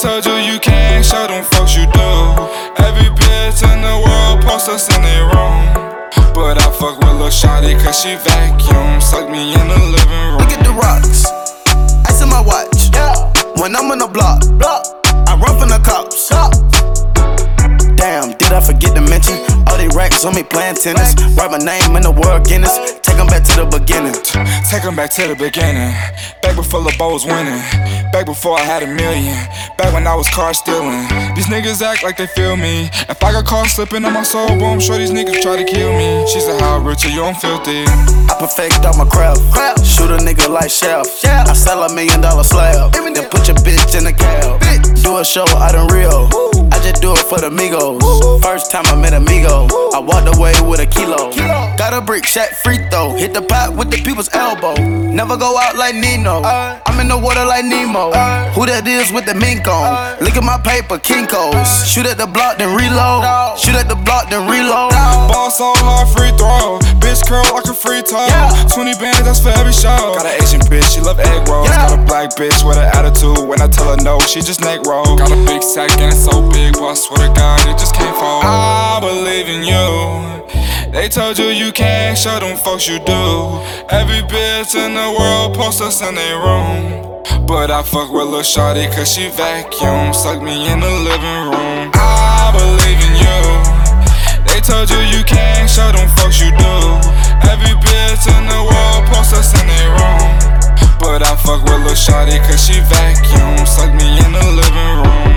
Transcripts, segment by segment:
told you you can't show them folks you do. Every bitch in the world post us in their room. But I fuck with Lil Shawty cause she vacuum. Suck me in the living room. Look at the rocks, ice in my watch. When I'm on the block, I run from the cops. Damn, did I forget to mention all these racks on me playing tennis? Write my name in the world Guinness. Take them back to the beginning. Take them back to the beginning. Back before Lil Bo was winning. Back before I had a million. Back when I was car stealing. These niggas act like they feel me. If I got caught slipping on my soul, boom, sure these niggas try to kill me. She said, how rich are you? I'm filthy. I perfect all my craft. Shoot a nigga like Chef. I sell $1 million slab. Then put your bitch in the cab. Do a show out in Rio. I just do it for the Migos. First time I met Amigo, I walked away with a kilo. Got a brick, shot free throw. Hit the pot with the people's elbow. Never go out like Nino. I'm in the water like Nemo. Who that is with the mink on? Look at my paper, Kinko's. Shoot at the block, then reload. Shoot at the block, then reload. Ball so hard, free throw. Bitch curl like a free toe. 20 bands, that's for every show. Got an Asian bitch, she love egg rolls. Got a black bitch with an attitude. When I tell her no, she just neck roll. Got a big sack and it's so big, but I swear to God, it just can't fall. I believe in you. They told you you can't show them folks you do. Every bitch in the world post us in their room. But I fuck with Lil Shawty cause she vacuum. Suck me in the living room. I believe in you. They told you you can't show them folks you do. Every bitch in the world post us in their room. But I fuck with Lil Shawty cause she vacuum. Suck me in the living room.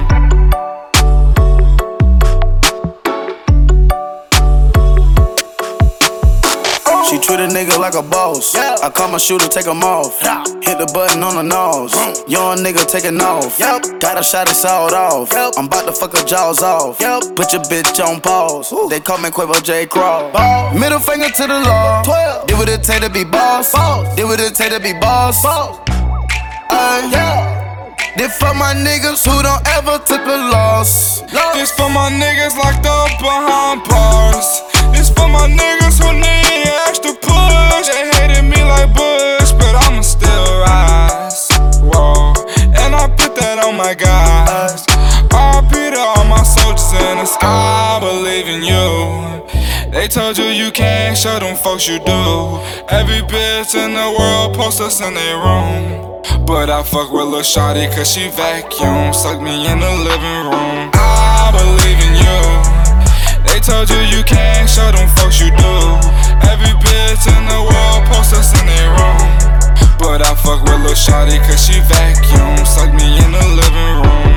She treat a nigga like a boss. I call my shooter, take him off. Hit the button on the nose. Young nigga taking off. Got a shot, it's all off. I'm about to fuck her jaws off. Put your bitch on pause. They call me Quavo J. Crawl. Middle finger to the law. Did what it take to be boss. Did what it take to be boss. This for my niggas who don't ever took a loss. This for my niggas locked up behind bars. This for my niggas who need extra push. They hated me like Bush, but I'ma still rise. Whoa, and I put that on my guys. RP to all my soldiers in the sky. I believe in you. They told you you can't show them folks you do. Every bitch in the world post us in their room. But I fuck with Lil Shawty cause she vacuum. Suck me in the living room. I believe in you. They told you you can't show them folks you do. Every bitch in the world post us in their room. But I fuck with Lil Shawty cause she vacuum. Suck me in the living room.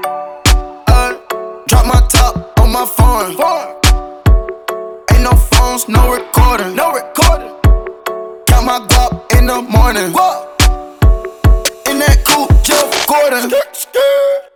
Drop my top on my phone. Ain't no phones, no recording. Count my guap in the morning. In that coupe, Jeff Gordon.